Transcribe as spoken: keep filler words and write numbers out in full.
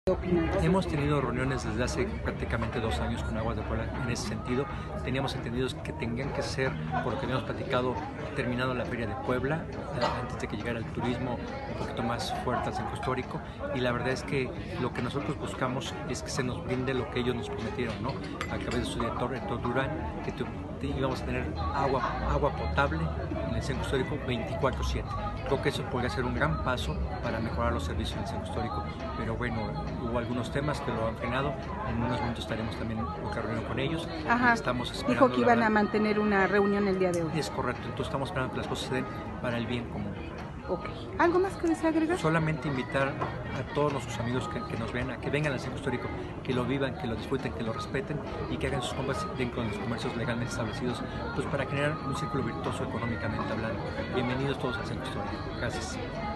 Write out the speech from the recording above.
Hemos tenido reuniones desde hace prácticamente dos años con Aguas de Puebla en ese sentido. Teníamos entendidos que tenían que ser, por lo que habíamos platicado, terminado la Feria de Puebla, antes de que llegara el turismo un poquito más fuerte al centro histórico, y la verdad es que lo que nosotros buscamos es que se nos brinde lo que ellos nos prometieron, ¿no? A través de su director, Héctor Durán, que te, te, íbamos a tener agua, agua potable en el centro histórico veinticuatro siete. Creo que eso podría ser un gran paso para mejorar los servicios en el centro histórico, pero bueno, hubo algunos temas que lo han frenado. En unos momentos estaremos también en otra reunión con ellos. Ajá. Estamos Dijo que iban a mantener una reunión el día de hoy. Es correcto, entonces estamos esperando que las cosas se den para el bien común. Ok. ¿Algo más que desea agregar? Solamente invitar a todos nuestros amigos que, que nos vean, a que vengan al centro histórico, que lo vivan, que lo disfruten, que lo respeten y que hagan sus compras dentro de los comercios legalmente establecidos, pues para generar un círculo virtuoso económicamente hablando. Bienvenidos todos al centro histórico. Gracias.